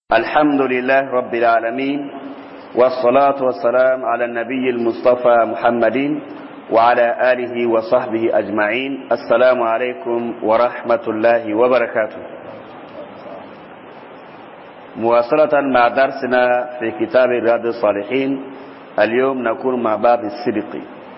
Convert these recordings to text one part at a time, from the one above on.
الحمد لله رب العالمين والصلاة والسلام على النبي المصطفى محمد وعلى آله وصحبه أجمعين. السلام عليكم ورحمة الله وبركاته. مواصلة مع درسنا في كتاب رياض الصالحين. اليوم نكون مع باب الصدق،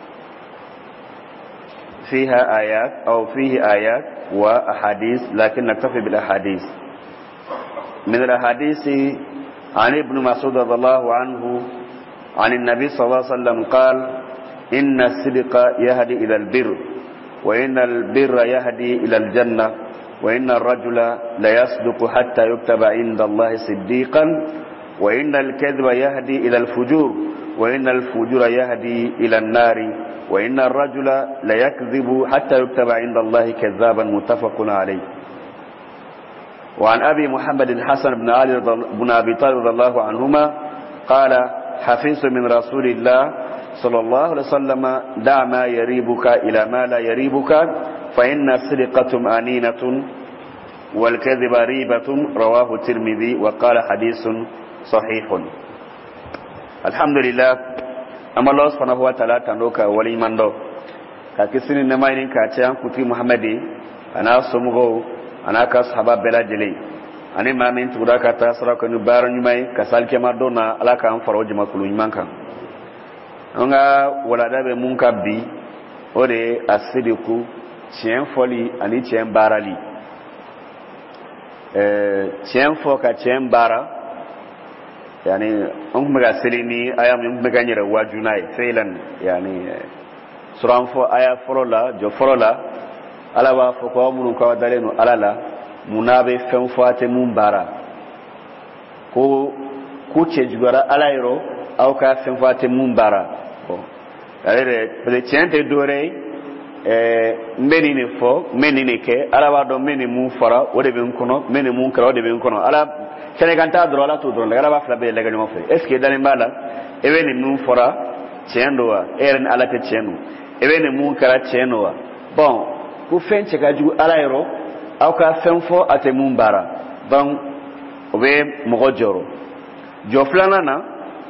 فيه آيات وأحاديث، لكن نكتفي بالأحاديث. من الأحاديث عن ابن مسعود رضي الله عنه عن النبي صلى الله عليه وسلم قال: إن الصدق يهدي إلى البر، وإن البر يهدي إلى الجنة، وإن الرجل ليصدق حتى يكتب عند الله صديقا، وإن الكذب يهدي إلى الفجور، وإن الفجور يهدي إلى النار، وإن الرجل ليكذب حتى يكتب عند الله كذابا. متفق عليه. وعن أبي محمد الحسن بن علي بن أبي طالب رضي الله عنهما قال: حفظت من رسول الله صلى الله عليه وسلم: دع ما يريبك إلى ما لا يريبك، فإن الصدق طمأنينة والكذب ريبة. رواه الترمذي وقال حديث صحيح. الحمد لله. أما الله سبحانه وتعالى تنوك ولي من دو كاكسين نمائن كاتيان كتي محمدي أنا سمغو ana ka sahaba bela jeli ani ma min tuda ka tasra ko ni baru nyumai ka salke madona ala ka am faro jama kulu nymanka nga wala da be mun ka bi ode asidiku chien foli ani chien barali chien fo ka chien bara yani on mega selini ayam on mega nyira wajunai felan yani suran fo aya forola jo forola ala ba fo ko mun ko dalenu alala munabe fen fate mun bara ko ce jugara alayro aw ka fen fate mun bara ko ale le tiente dore menine fo menine ke ala ba do meni mun fara o de ben kono meni mun kara o de ben kono ala kene kanta dro ala to dro ala ba fla be lega no fe est ce que dalin bala e beni mun fara tiendo wa eren ala te tienu e beni mun kara tienu wa bon ku fen cega jugu alayro aw ka fen fo ate mun bara ban obe mogo joro jo flana na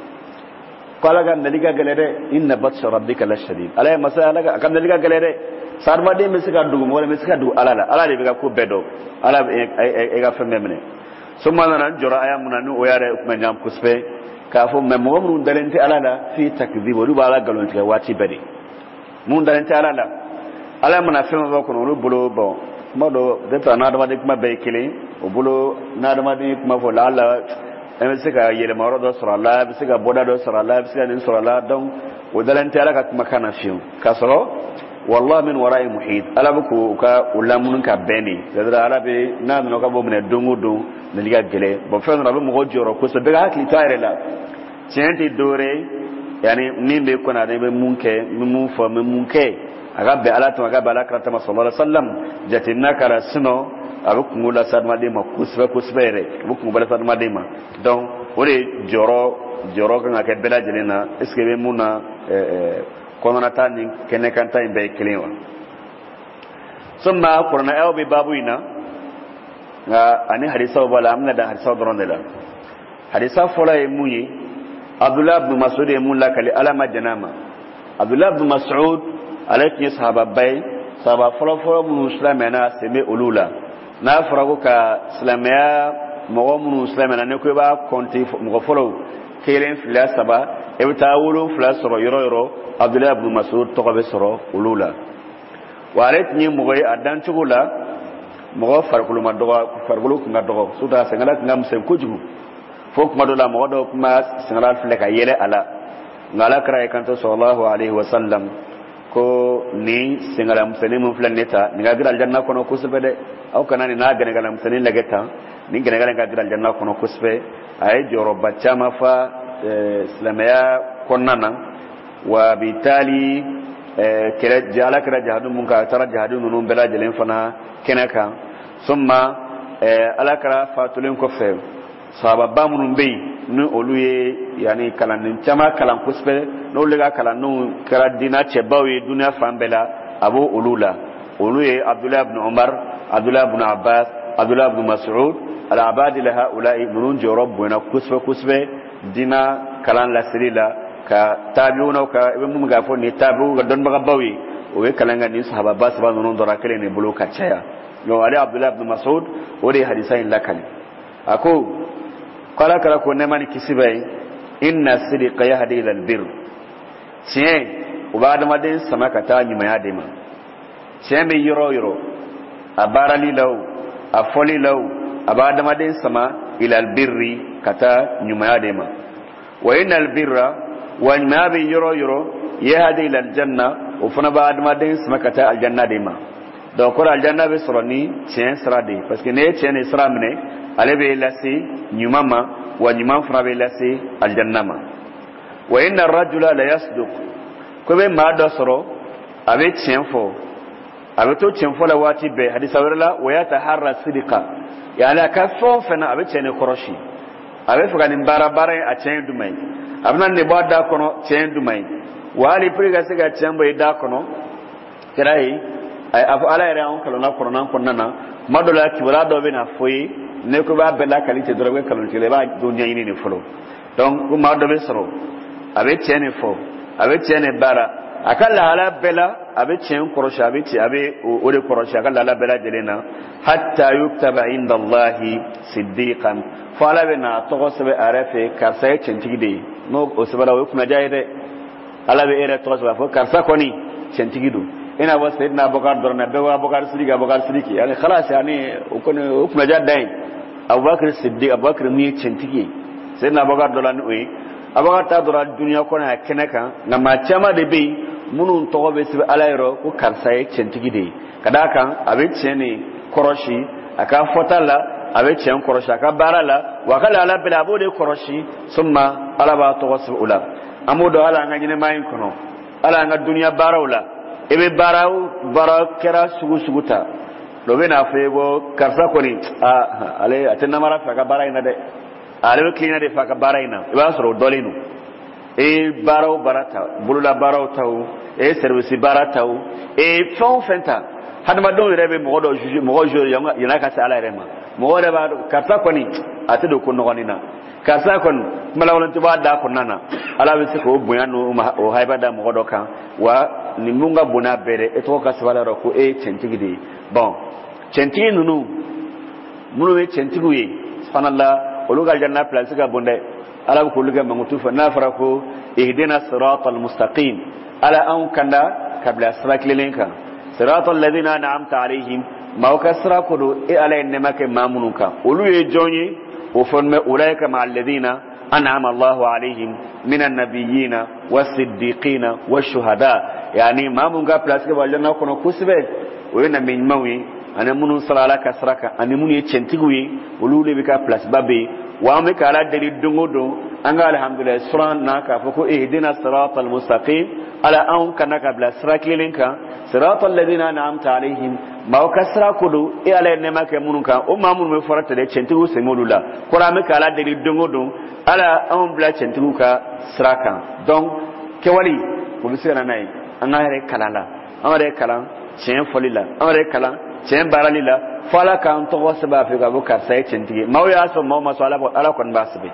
kala ga naliga galere inna batsha rabbika lashadid alay masala ga kam naliga galere sarma de misika dugu wala misika dugu alala alale be ga ku bedo ala e ga femme mene summa nan jora aya munanu o yare kuma nyam kuspe ka fo mem mo mun dalente alala fi takdhibu du bala galon tiga wati bedi mun dalente alala ala mana fɛn fɛn kɔnɔ olu bolo bon kuma dɔ deta n'adamaden kuma bɛɛ ye kelen o bolo n'adamaden kuma fɔ la ala e bɛ se ka yɛlɛma yɔrɔ dɔ sɔrɔ a la e bɛ se ka bɔda dɔ sɔrɔ a la e bɛ se ka nin sɔrɔ a la donc o dalen tɛ ala ka kuma kan na fiyewu k'a sɔrɔ wallahi min wara'i muhit ala bɛ k'o ka o lamunu ka bɛn de c'est-à-dire ala bɛ n'a nana ka bɔ minɛ don o don nali ka gɛlɛ bon fɛn dɔ a bɛ mɔgɔ jɔyɔrɔ kosɛbɛ bɛɛ ka hakili to a yɛrɛ la tiɲɛ tɛ dɔwɛrɛ ye yani min bɛ kɔnɔ ale bɛ mun kɛ n bɛ mun fɔ n bɛ mun kɛ agabe ala to agabe ala karata sallallahu alaihi wasallam jatinna kala sino abukungu la sadma de ma kusbere abukungu bala sadma de ma donc ore joro kan ka bela jelena est ce que be muna konona tani kene kan tay be klewa summa qur'ana aw bi babuina ani hadisa wala amna da hadisa doronela hadisa fola e muyi abdullah ibn mas'ud e mulla kali ala majanama abdullah ibn mas'ud alaki sahaba bay sahaba folo muslimana na seme ulula na farago ka islamia mo muslimana ne ko ba konti mo folo kelen fila saba e bita wulu fila soro yoro abdullah ibn mas'ud to ko be soro ulula walet ni mo goy adan tugula mo farkulu ma dogo farkulu nga dogo suda sengala ngam sem kujugu fok ma dola mo do kuma sengala file ka yele ala ngala kra kanto sallallahu alaihi wasallam ko ni singala musani mun flan neta ni ga gira aljanna kono kusbe de aw kana ni na gane gala musani lageta ni gane gala ga gira aljanna kono kusbe ay joro bacca ma fa islamaya konnana wa bitali kira jala kira jahadun mun ka tara jahadun nun bela jelen fana kenaka summa alakara fatulin ko fe sahaba bamunun bey ni oluye yani kalanin chama kalan kusbe no lega kalanu kara dina chebawi dunya fambela abu ulula oluye abdullah ibn umar abdullah ibn abbas abdullah ibn mas'ud al-abadi la haula'i munun jorobbuna kusbe dina kalan la sirila ka tabiuna ka ibn mugafo ni tabiu ga don baga bawi o we kalanga ni sahaba bas ba non dora kale ne bulu ka chaya yo ali abdullah ibn mas'ud o de hadisain lakali ako kala kala ko ne mani kisibai inna sidqa yahdi ila albir tiye ubada madin samaka ta nyima ya dema tiye me yoro abarali law afoli law abada madin sama ila albirri kata nyuma ya dema wa innal birra wa ma bi yoro yahdi ila aljanna ufuna bada madin sama kata aljanna dema donc ko aljanna be soroni tiye srade parce que ne tiye ne sramne ale be lasi nyuma ma wa nyuma fana be lasi aljanna ma wa inna ar-rajula la yasduq ko be ma do soro abe tiye fo abe to tiye fo la wati be hadisa wala wa yataharra sidqa yani ka fo fana abe tiye ne koroshi abe fuga ni bara a tiye dumai abna ne ba da kono tiye dumai wali priga siga tiye bo da kono kirai ay afu ala ira on kalona korona konnana madola kibara do be na foyi ne ko ba bela kalite do be kalon tele ba dunya yini ni folo donc ko ma do be soro abe tiene fo abe tiene bara akalla hala bela abe tien korosha abe ti abe o de korosha akalla hala bela jelena hatta yuktaba inda allahi siddiqan fala bena to sebe arafe karsa centigide no o sebara o kuna jayde ala be ere to sebe fo karsa koni centigidu ina wa sayyidina abubakar dorna be wa abubakar sidiki yani khalas yani o kuna jadai abubakar siddiq abubakar mi centigi sayyidina abubakar dolan o abubakar ta dora duniya kona kenaka na ma chama de be munun to be sebe alayro ko karsa centigide kada kan abe cene koroshi aka fotala abe cen koroshi aka barala wa kala ala bila bode koroshi summa ala ba to wasula amudo ala ngajine mayin kono ala nga duniya barawla ebe bara kera suguta do be na febo karsa koni ale atenna mara fa ka baraina de ale klina de fa ka baraina iba soro dolinu baraw barata bulula baraw taw service barataw fon fenta hadama don rebe mo do juge mo jo yana ka sala rema mo reba karsa koni atedo ko nogonina karsa kon malawlan tuba da konana ala be ko buyanu o haibada mo do kan wa ni munga buna bere eto ka sala ro ko centigide bon centigi nunu munu we centiguye subhanallah oluga janna place ga bonde ala ko luga mangutu fa nafara ko ihdina siratal mustaqim ala an kanda kabla sirakilenka siratal ladina an'amta alaihim ma kasra ko ala innamaka mamunuka olu ye jonyi o fonme ulaika ma alladina an'ama Allahu alaihim minan nabiyina was-siddiqina wash-shuhada yani mamunga place ga walana kono kusbe o na min mawi ana munun salala kasraka ani mun ye centiguye olu le bika place babe wa me kala dali dungodo anga alhamdulillah suran naka fako ihdina siratal mustaqim ala an kanaka bla sirakilinka siratal ladina an'amta alaihim ma kasra kudu ala nema ke mununka o mamun me forata de centigu semolula kora me kala dali dungodo ala an bla centigu ka siraka donc ke wali ko bisira nay anga re kalala amare kalan cien folila amare kalan cien baralila fala kan to wasaba fi ga bukar sai centige mawya so mawma so ala kon basbe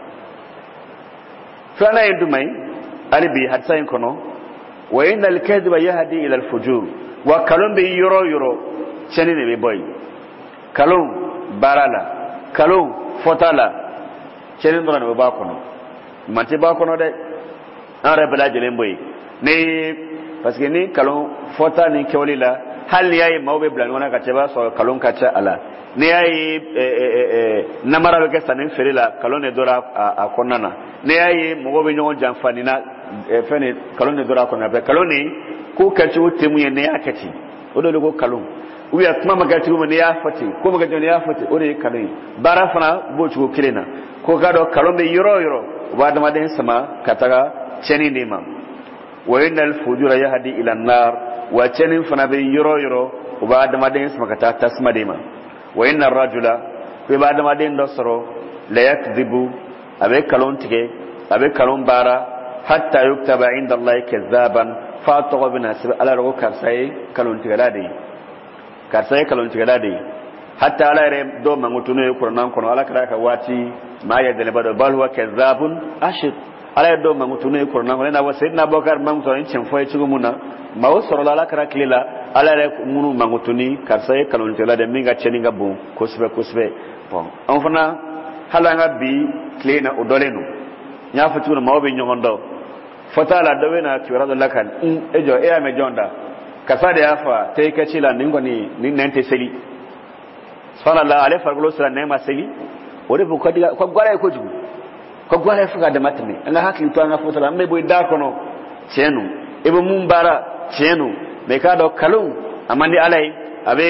fana yendumai alibi hadsain kono wa innal kadhiba yahdi ila al fujur wa kalon be yoro chenine be boy kalon barala kalon fotala chenin dona be ba kono mate ba kono de are bela jelen boy ne parce que ni kalon fota ni kewlila hal yayi mawbe blan wona ka teba so kalon ka cha ala ne yayi namara be kesanin ferila kalon ne dora a konana ne yayi mogobe nyon jamfani na fene kalon ne dora konana be kalon ni ko kaci temu ne yakati odo ko kalon uya kuma magati mo ne ya fati ko magati ne ya fati ore kalon bara fana bo chugo kilena ko gado kalon be yoro wada maden sama kataga cheni nima wa innal fujura yahdi ila an-nar wa chenin fana be yoro wada maden sama kata tasma dima wa innar rajula be wada maden dosro la yakdhibu abe kalon tige abe kalon bara hatta yuktaba inda Allah kazzaban fa togo bina sib ala ro karsay kalon tige dadi hatta ala re do mangutunu qur'an kono ala kara ka wati ma ya dele bado bal huwa kadhabun ashir ala do mangutunu qur'an kono na wasidna bakar mangto en chemfo e chugumuna ma wasoro ala kara klila ala re munu mangutuni karsaye kalon tela de minga cheninga bon kusbe bon on fana halanga bi klina odolenu nya fatu ma obe nyondo fatala do wena kiwara do lakan ejo e ame jonda kasade afa te kachila ningoni ni nente seli sallallahu alaihi wa sallam nema seli ore bu kadiga ko gwara ko jugu ko gwara fuga de matme nga hakli to nga fotala me boy da kono chenu ebe mumbara chenu me ka do kalun amandi alai abe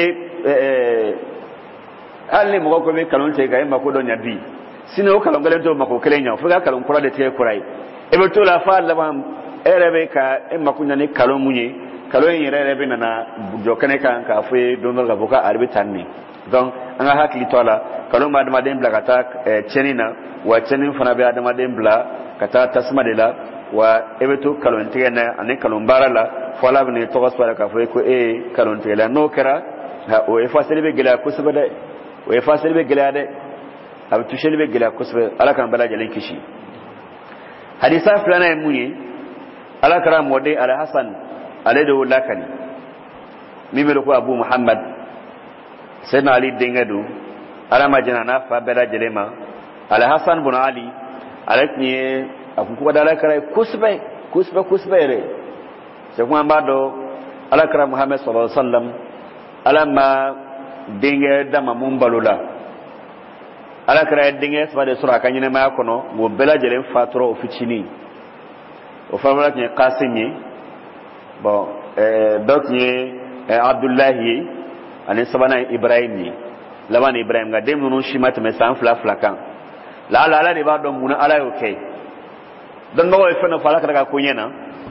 alle mo ko be kalun te ga ma ko do nyabi sino kalon galen to mako kelenya fuga kalon kura de te kurai ebe to la fa laban erebe ka ma kunya ni kalon munye kalon yere rebe na jokane kan ka fe donol ga boka arbi tanni donc anga hakli tola kalon ma dama den blakata chenina wa chenin fana be adama den bla kata tasma de la wa ebe to kalon tigena ane kalon barala fola bne to gaswala ka fe ko kalon tigela no kera o e fasele be gela ko sabada o e fasele be gela de abu tusheli be gela ko sabada ala kan bala jalen kishi hadisa fulana e munyi ala kara mode ala hasan alaydo lakani mimelo ko abu muhammad sayyidina ali dengadu ala majina na fa bela jelema ala hasan bin ali alakni akuko dala kara kusbe re se ko ambado ala kara muhammad sallallahu alaihi wasallam ala ma denge dama mumbalula ala kara denge fa de sura kanyine ma kono mo bela jelen fatoro oficini o famala ni qasimi bon donc ni abdullahi ani sabana ibrahim ni laban ibrahim ga dem nunu shimat me san fla kan la de ba do muna ala okay dan no e fana fala ka ko nyena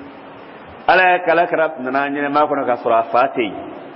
ala kala kara nana nyene ma ko ka sura fati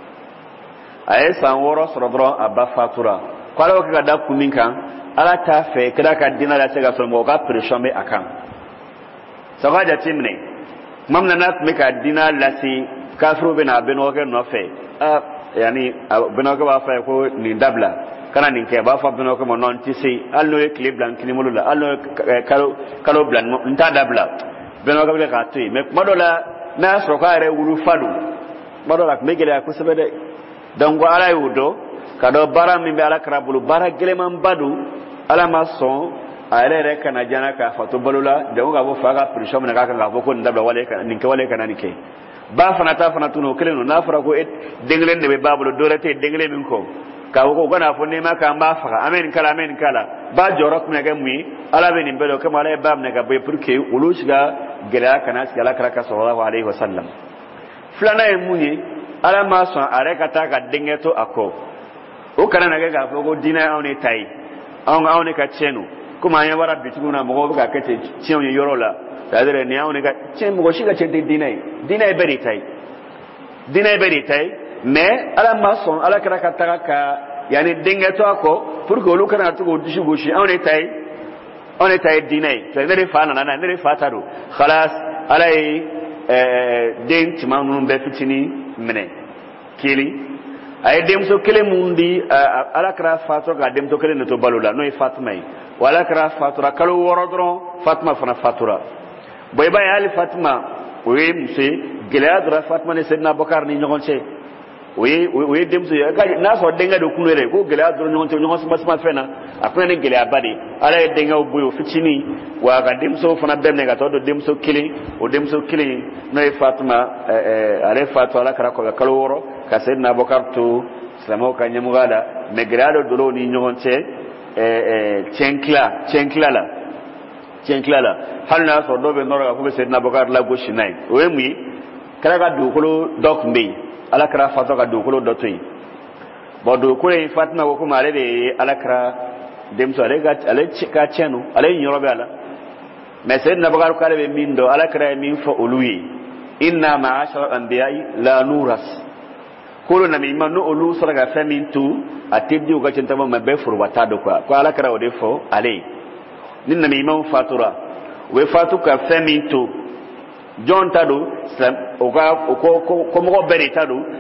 ay san woro sura dro abba fatura kwala ko ga da kunin kan ala ta fe kada ka dina la se ga so mo ga pression be akan sawaja timne mamna nat me ka dina la si kafru bena beno ke no fe yani beno ko ba fa ko ni dabla kana ni ke ba fa beno ko mo non ti si allo e clip blanc ni mulula allo kalo blanc nta dabla beno ko be ka ti me modola na so ka re wulu fadu modola me gele ko sebede donc ala yudo kado bara mi be ala krabulu bara gele man badu ala mason ale re kana jana ka fatu balula de ga bo faga prishom na ka ga bo ko ndabla wale ka ninke wale kana nike ba fana ta fana tuno keleno na fara ko denglen de be babulo dorate dengle min ko ka ko gana fo ne ma ka ba faga amen kala ba jorok me ga mi ala be ni belo kama ala bam ne ga be pour que ulushga gela kana skala kraka sallallahu alaihi wasallam flana e munyi ala ma so are kata ka dengeto ako o kana na ga fo ko dina on e tai on e ka chenu kuma ya wara bituna mo ga kete chion yorola tadere ne on ga chen mo shiga chen dinai beri tai mais ala mason ala kara ka yani dinga to ako pour que lu kana to go dishu goshi on e tai dinai to ne fa na ne fa taro khalas alai den timanun be fitini mene kili ay dem so kele mundi ala kara fato ga dem to kele ne to balula no e fatmai wala kara fatura kalu worodron fatma fana fatura boy bay ali fatma we mse geladra fatma ne sedna bakar ni ngonche we dem so ga na so denga do kunere ko geladra ngonche ngonse mas fena akuna ne gele abadi ala denga boyo fitini wa ga dem so fana dem ne ga to do dem so kili no e fatma ale fatwa ala kara ko kalu woro ka sedna bakar to islamo ka nyamugala me gelado do ni ngonche chenkla la halna so do be nora ko be sedna bakar la goshi nai we mi kala ga du ko dok mbi ala kra fato ga du ko do toy bo du ko e fatna ko mare be ala kra dem so re ga ale ka chenu ale nyoro be ala me sedna bakar ko be mindo ala kra min fa uluyi inna ma'ashara anbiya'i la nuras kolo na mi manu olu saraga famintu atibdi uga chentama mabe furwata do kwa ala kara ode fo ale ninna mi imam fatura we fatuka famintu John tado uga ko mo beri tado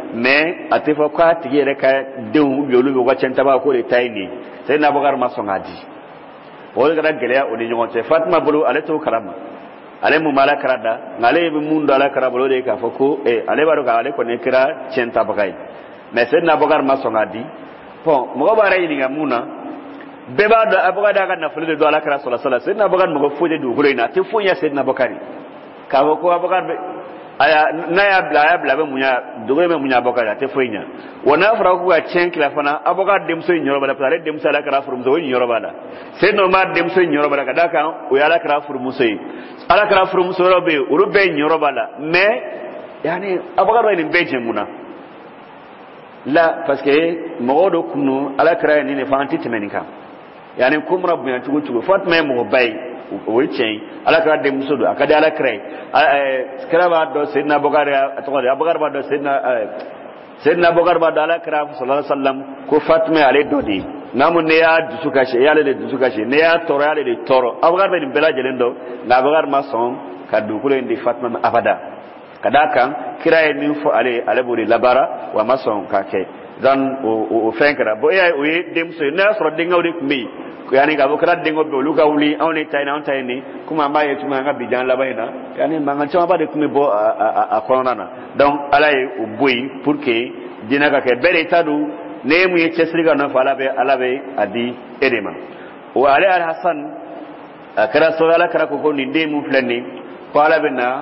mais atefa ko tigi yɛrɛ ka denw yolu bɛ wacɛn taba ko de ta ye nin Sayyidina Abubakar ma sɔn k'a di o de kɛra gɛlɛya o ni ɲɔgɔn cɛ Fatima bolo ale t'o kalama ale mun b'ala kara da nka ale bɛ mun don ala kara bolo de k'a fɔ ko ale b'a dɔn k'ale kɔni kɛra tiɲɛ tabaga ye mais Sayyidina Abubakar ma sɔn k'a di bon mɔgɔ b'a yɛrɛ ɲininka mun na bɛɛ b'a dɔn Abubakar y'a ka nafolo de don ala kara sallallahu alaihi wasallam Sayyidina Abubakar mɔgɔ foyi de dugukolo in na a tɛ foyi ɲɛ Sayyidina Abubakar k'a fɔ ko Abubakar n'a y'a bila a bɛ munya dogo bɛ munya Abubakar a tɛ foyi ɲɛ wa n'a fɔra ko ka tiɲɛ kila fana Abubakar denmuso in ɲɔrɔ b'a la parce que ale denmuso ala kara furumuso o ɲɔrɔ b'a la Sayyidina Umar denmuso in ɲɔrɔ b'a la ka d'a kan o ye ala kara furumuso ye ala kara furumuso yɔrɔ bɛ yen olu bɛɛ ɲɔrɔ b'a la mais yani Abubakar ye nin bɛɛ jɛ mun na la parce que mɔgɔ dɔ kunu ala kara ye nin de fɔ an tɛ tɛmɛ nin kan yani ko mana bonya cogo cogo Fatima ye mɔgɔ ba ye o ye tiɲɛ ye ala kara denmuso don a ka di ala kara ye kira b'a dɔn Sayyidina Abubakar a tɔgɔ de Abubakar b'a dɔn Sayyidina Abubakar b'a dɔn ala kara sallallahu alaihi wasallam ko Fatima ale dɔ de ye n'a mun ne y'a dusu kasi e y'ale de dusu kasi ne y'a tɔɔrɔ y'ale de tɔɔrɔ Abubakar bɛ nin bɛɛ lajɛlen dɔn nka Abubakar ma sɔn ka dugukolo in di Fatima ma abada ka d'a kan kira ye min fɔ ale b'o de labaara wa a ma sɔn k'a kɛ donc o fɛn kɛra bon o ye denmuso ye n'a y'a sɔrɔ denkɛw de tun bɛ yen yani k'a fɔ kɛra denkɛw bɛ olu ka wuli anw de ta ye anw ta ye nin komi an b'a ye tuma an ka bijan laban in na yani mankan camanba de tun bɛ bɔ a kɔnɔna na donc ala ye o bɔ yen pour que diinɛ ka kɛ bɛɛ de ta don ne ye mun ye cɛsiri ka nɔfɛ ala bɛ a di e de ma wa ale Al-Hasan a kɛra sɔrɔ ala kɛra ko nin den mun filɛ nin ko ala bɛ na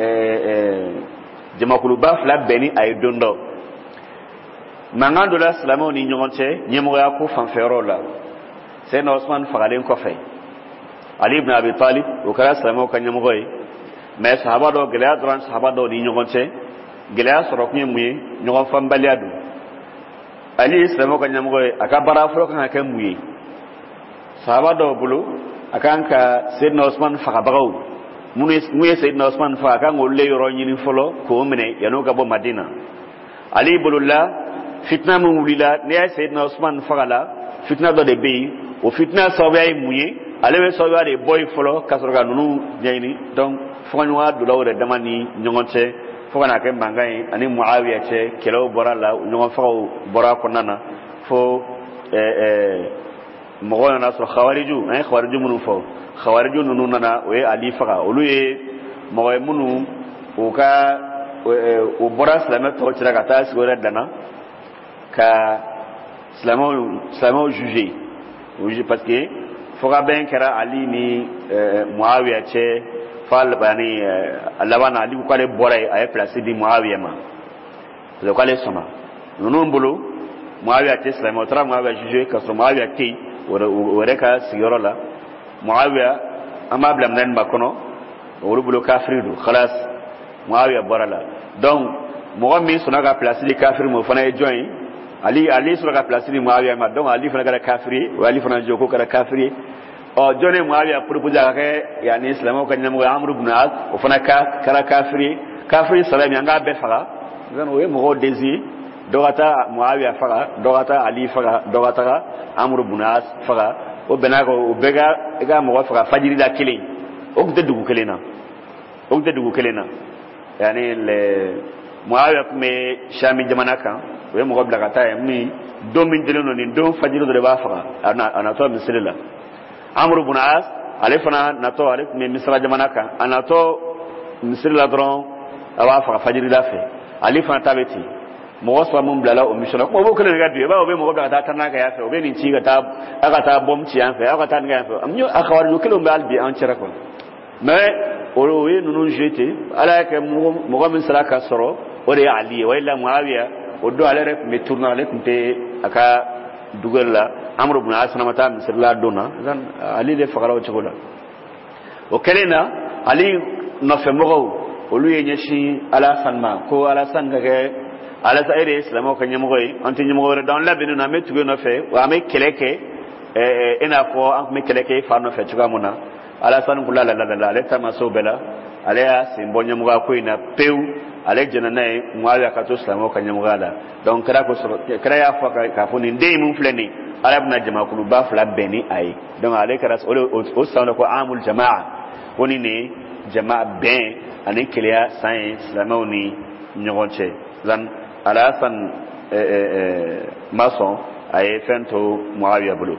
jamakuluba fila bɛn ni a ye don dɔ mankan dɔ la silamɛw ni ɲɔgɔn cɛ ɲɛmɔgɔya ko fanfɛyɔrɔ la Sayyidina Usman fagalen kɔfɛ Ali ibn Abi Talib o kɛra silamɛw ka ɲɛmɔgɔ ye mais sahaba dɔw gɛlɛya dɔrɔn sahaba dɔw ni ɲɔgɔn cɛ gɛlɛya sɔrɔ kun ye mun ye ɲɔgɔn fanbaliya don Ali ye silamɛw ka ɲɛmɔgɔ ye a ka baara fɔlɔ kan ka kɛ mun ye sahaba dɔw bolo a kan ka Sayyidina Usman fagabagaw mun ye Sayyidina Usman faga a kan k'olu le yɔrɔ ɲini fɔlɔ k'o minɛ yan'o ka bɔ Madina Ali bolola fitna min wulila ne y'a Sayyidina Usman faga la fitna dɔ de bɛ yen o fitna sababuya ye mun ye ale bɛ sababuya de bɔ yen fɔlɔ ka sɔrɔ ka ninnu ɲɛɲini donc fɔɲɔgɔnya donna o yɛrɛ dama ni ɲɔgɔn cɛ fo ka na kɛ mankan ye ani Muawiya cɛ kɛlɛw bɔra la ɲɔgɔn fagaw bɔra a kɔnɔna na fo mɔgɔw nana sɔrɔ Khawariju an ye Khawariju minnu fɔ Khawariju ninnu nana o ye Ali faga olu ye mɔgɔ ye minnu o bɔra silamɛ tɔw cɛla ka taa sigi o yɛrɛ danna ka silamɛw juger parce que fo ka bɛn kɛra Ali ni Muawiya cɛ fa yani a laban na Ali ko k'ale bɔra yen a ye place di Muawiya ma parce que k'ale sɔnna ninnu bolo Muawiya tɛ silamɛ o taara Muawiya juger ka sɔrɔ Muawiya tɛ yen o yɛrɛ ka sigiyɔrɔ la Muawiya an b'a bila minɛn ba kɔnɔ olu bolo kafiri don khalas Muawiya bɔra la donc mɔgɔ min sɔnna ka place di kafiri ma o fana ye jɔn ye Ali sɔrɔ ka place di Muawiya ma donc Ali fana kɛra kafiri o Ali fana joko kɛra kafiri jɔn ye Muawiya proposé a ka kɛ yani silamɛw ka ɲɛmɔgɔ Amr ibn As o fana kɛra kafiri saba min an k'a bɛɛ faga o ye mɔgɔw désigné dɔ ka taa Muawiya faga dɔ ka taa Ali faga dɔ ka taa Amr ibn As faga o bɛnna kan o bɛɛ ka mɔgɔ faga fajiri la kelen o tun tɛ dugu kelen na yani Muawiya tun bɛ Shami jamana kan o ye mɔgɔ bila ka taa yen min don min dilen don nin don fajiri dɔ de b'a faga a natɔ misiri la Amr ibn As ale fana natɔ ale tun bɛ Misra jamana kan a natɔ misiri la dɔrɔn a b'a faga fajiri da fɛ Ali fana ta bɛ ten mɔgɔ saba min bilala o mission na kuma b'o kelen de ka bi i b'a o bɛ mɔgɔ bila ka taa tanna kɛ yan fɛ o bɛ nin ci ka taa aw ka taa bɔm ci yan fɛ aw ka taa nin kɛ yan fɛ a Khawariju kelenw bɛ hali bi an cɛla quoi mais o ye ninnu joué ten Ala y'a kɛ mɔgɔ min sera ka sɔrɔ o de ye Ali ye wa ila Muawiya o don ale yɛrɛ tun bɛ tourner ale tun tɛ a ka dugu la Amr ibn As fana ma taa misiri la don na Ali de fagara o cogo la o kɛlen na Ali nɔfɛmɔgɔw olu ye ɲɛsin Alasan ma ko Alasan ka kɛ Alasan e de ye silamɛw ka ɲɛmɔgɔ ye an tɛ ɲɛmɔgɔ wɛrɛ dɔn an labɛnnen don an bɛ tugu nɔfɛ wa an bɛ kɛlɛ kɛ i n'a fɔ an tun bɛ kɛlɛ kɛ i fa nɔfɛ cogoya min na Alasan ko la ale taama se o bɛɛ la ale y'a sen bɔ ɲɛmɔgɔya ko in na pewu ale jɛnna n'a ye Muawiya ka to silamɛw ka ɲɛmɔgɔya la donc kɛra y'a fɔ k'a fɔ nin den min filɛ nin Ala bɛna jamakuluba fila bɛn ni a ye donc ale kɛra o san dɔ ko amul jamaa ko nin de jamaa bɛn ani keleya san ye silamɛw ni ɲɔgɔn cɛ alasan mason ay fento Muawiya bulu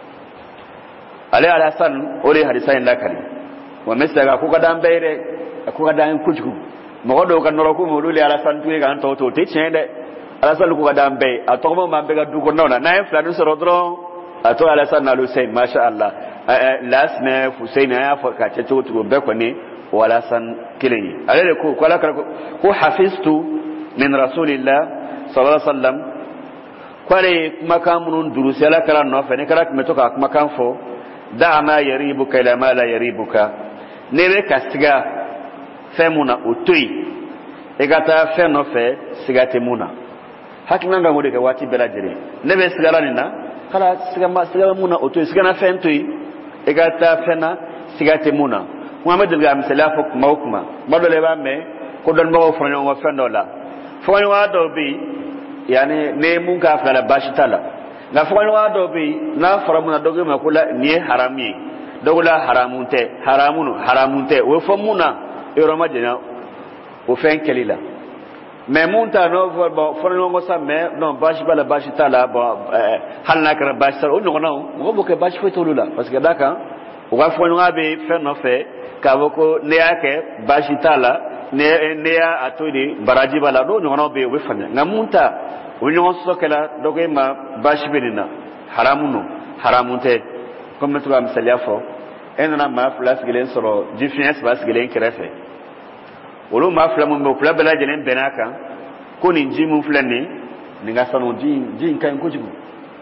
alasan ore hadisain lakali wa misla ku gadan bayre ku gadan kujugu mo do kan noro ko mo dole alasan tuye kan to te chende alasan ku gadan bay atoma mambe ga dugo nona na flanu soro dron ato alasan na Hussein masha Allah lasna Hussein ya faka ce to be ko ne wala san kilini alele ko kala ko hafiztu min rasulillah sallallahu alaihi wasallam kware makamun durusi ala kala no fe ne kala kumetoka makan fo da ma yaribuka ila ma la yaribuka nebe kasiga femuna utui egata fe no fe sigate muna hakina nga ngode ke wati belajere nebe sigala nina kala siga muna utui sigana fe ntui egata fena sigate muna Muhammad ga misala fok mawkuma badole ba me ko don bawo fonyo wa fendola fonyo wa do bi yani ne mun ka fala bashitala na fonyo wa do bi na faramuna dogo ma kula ni harami dogula haramunte wo fomuna eroma jena o fen kelila me munta no bo fonyo ngo sa me non bashitala bo halna kara bashitala o no bo ke bashitolula parce que daka o wa fonyo be fen no fe kaboko ne yake bashitala ne ya atodi baraji bala do nyono be we fanya ngamunta unyo sokela doge ma bashibirina haramunte comme tu vas me salir fort enna ma flas gilen soro difference bas gilen krefe olo ma flamu be kula bela jelen benaka ko ni jimu flani ninga sanu jin kan ko jibu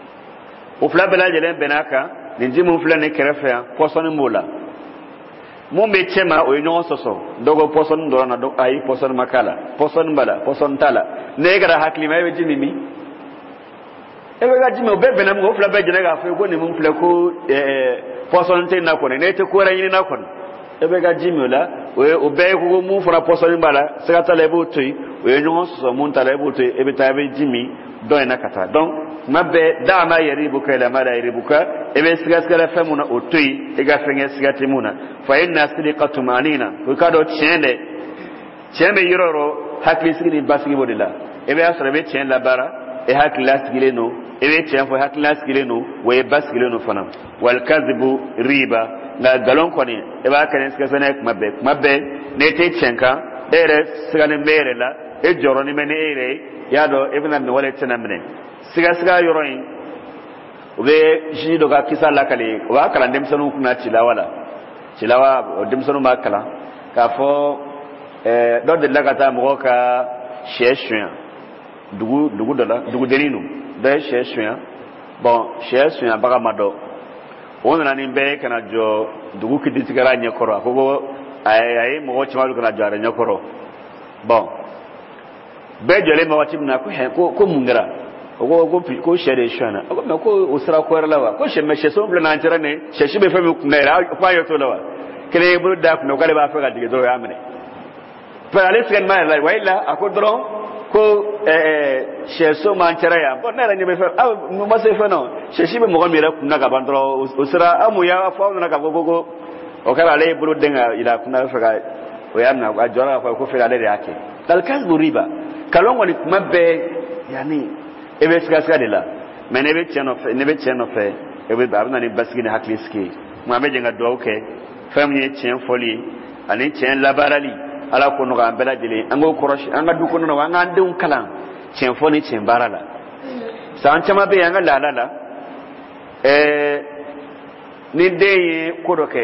o fla bela jelen benaka ni jimu flani krefe posoni mola Mumbe chema o inyo soso dogo poson dorana do ai poson makala poson bala poson tala negara hakli mai beji mimi ebe ga jimi obebe na mo fla beje na ga fe ko ni mun fla ko poson te na ko ne te ko ra yin na ko ebe ga jimi la o obe ko mu fura poson bala sega tala ebo tui o inyo soso mun tala ebo tui ebe ta be jimi do na kata donc mabbe da ma yaribuka ila ma la yaribuka ebe siga la famuna otui ega fenge siga timuna fa inna sidiqatu manina ko kado chende yororo hakli sigini basigi bodila ebe asra be chen la bara e hakli lasgile no ebe chen fo hakli lasgile no we basgile no fana wal kadhibu riba na galon koni ebe akane siga sanek mabbe ne te chenka ere siga ne mere la e joro ni mene ere yado ibn an wala tanamne siga yoroyin ube shi doga kisa lakale wa kala ndemsanu kuna cilawa ndemsanu makala ka fo do de lakata mo ka sheshun dugu deninu da sheshun bon sheshun baga mado wona ni be kana jo dugu kiditigara nyekoro akogo ay mo chimalu kana jare nyekoro bon be jole ma watimna ko mungara ko shere shana ko usra ko lawa ko shemme sheso blana antira ne sheshi be fami kunera fa yo to lawa kele buru da ko kale ba fa ga dige do ya amene para les ma la waila akodro ko sheso ma antira ya bo na ni be fa mo ma se fa no sheshi be mo ga mira kunna ga bandro usra amu ya fa na ga gogo o kala le buru denga ila kunna fa ga o ya na ga jora ko fe ale yake dal kasbu riba kalongo ni mabbe yani ebe siga de la mais nebe tieno fe ebe babna ni basgine hakliski muhammad nga doke famni tien folie ani tien labarali ala ko no ga bela dile ango koroshi anga du ko no wa nga ndun kala tien folie tien barala san chama be anga la ni de ko doke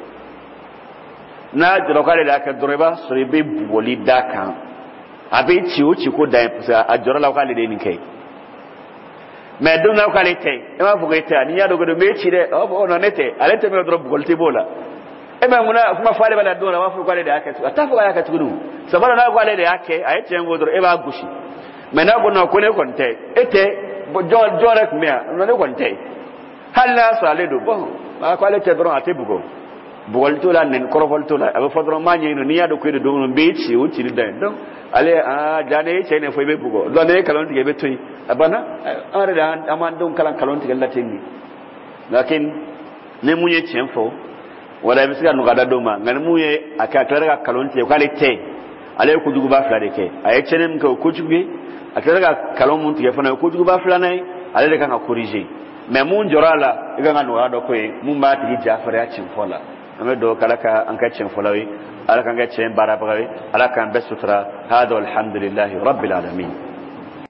na jrokale la ka doreba soribe boli daka abi ti o ti ko dan pusa ajora la ka le de ni kai mais don na qualité e ma fogete ani ya dogo do mechi de o no nete alete me do bolti bola e ma muna kuma fale bala do na wa fu qualité ake atafu ake tudu sabana na qualité ake ayete ngo do e ba gushi mais na gona ko ne konte ete jore kumia no ne konte halla sale do bon ma qualité do atebugo bolto la nen korofol la aba fodro manye no ni ya do ko do no bechi o ti den donc ale jane chene fo be bugo do ne kalon tige be toy abana are da amandon kalan kalon tige latingi lakin ne munye chenfo wala bisiga no gada do ma ngani munye aka tare ka kalon tige kwale te ale ku dugu ba fla de ke ay chenem ko kujugi a kira ga kalon mun tiye fana ko jugu ba flanai ale de kan ka corriger mais mun jorala iga ngano ado ko mun ba ti jafar ya cin fola ame do kala ka an ka cin folawi ala kan ga cin bara bagawi ala kan besutra hada alhamdulillah rabbil alamin